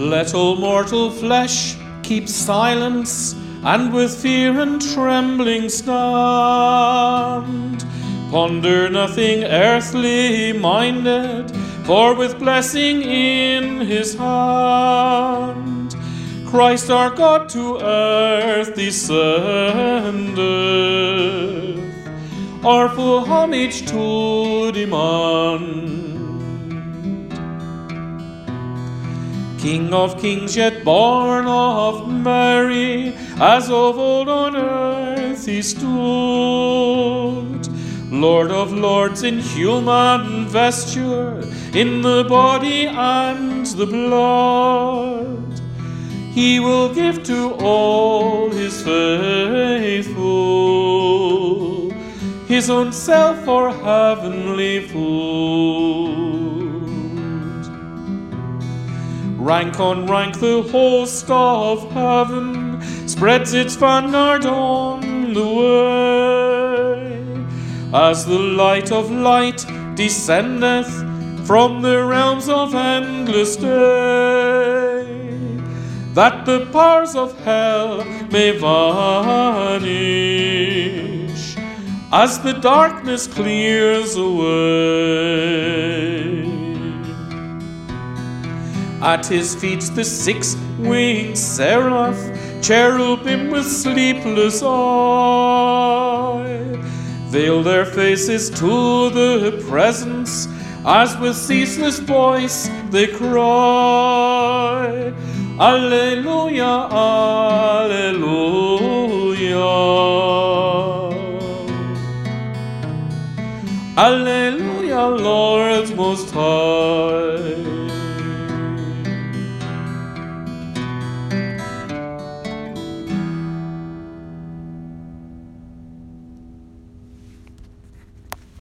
Let all mortal flesh keep silence, and with fear and trembling stand. Ponder nothing earthly minded, for with blessing in his hand, Christ our God to earth descendeth, our full homage to demand. King of kings, yet born of Mary, as of old on earth he stood. Lord of lords in human vesture, in the body and the blood, he will give to all his faithful his own self for heavenly food. Rank on rank the host of heaven spreads its vanguard on the way, as the light of light descendeth from the realms of endless day, that the powers of hell may vanish as the darkness clears away. At his feet the six-winged seraph, cherubim with sleepless eye, veil their faces to the presence, as with ceaseless voice they cry, Alleluia, Alleluia. Alleluia, Lord most high.